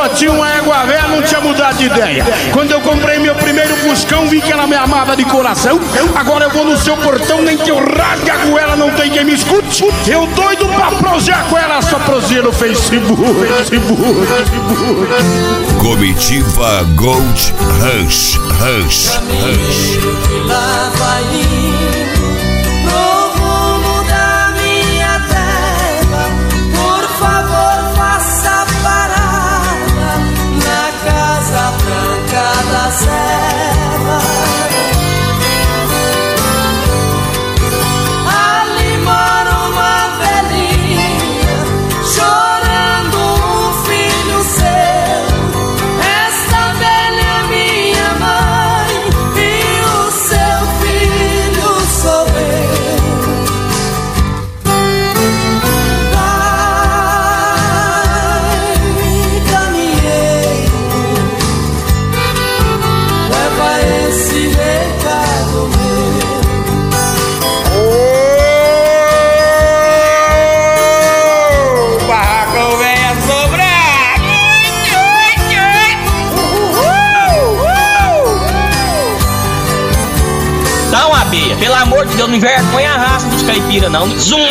só tinha uma égua velha, não tinha mudado de ideia. Quando eu comprei meu primeiro Fuscão, vi que ela me amava de coração. Agora eu vou no seu portão, nem que eu rasgue a goela, não tem quem me escute. Eu doido pra prosear com ela, só proseia no Facebook. Comitiva Gold Rush. Caminheiro que lá vai indo pro rumo da minha terra, por favor faça parada na Casa Branca da Serra. Ali mora uma velhinha chorando um filho seu. Esta velha é minha mãe e o seu filho sou eu. Vai, caminheiro, leva esse recado meu. O barracão vem a sobrar. Não, Abelha, pelo amor de Deus, não envergonha a raça dos caipira, não. Zum!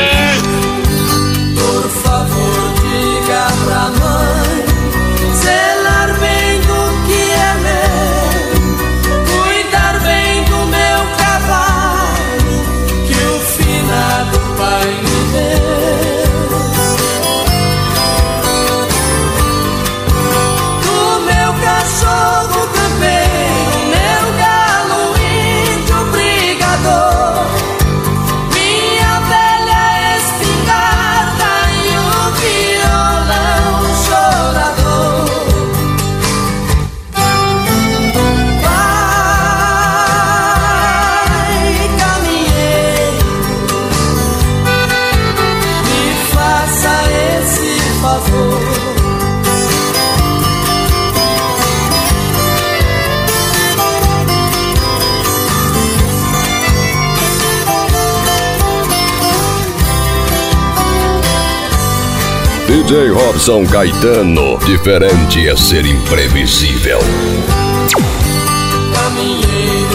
Por favor, diga pra mãe zelar bem do que é meu, cuidar bem do meu cavalo que o finado pai me deu. Do meu cachorro campeiro, meu galo índio brigador, minha velha espingarda e o violão chorador. Vai, caminheiro, me faça esse favor. DJ Robson Caetano, diferente é ser imprevisível. Caminheiro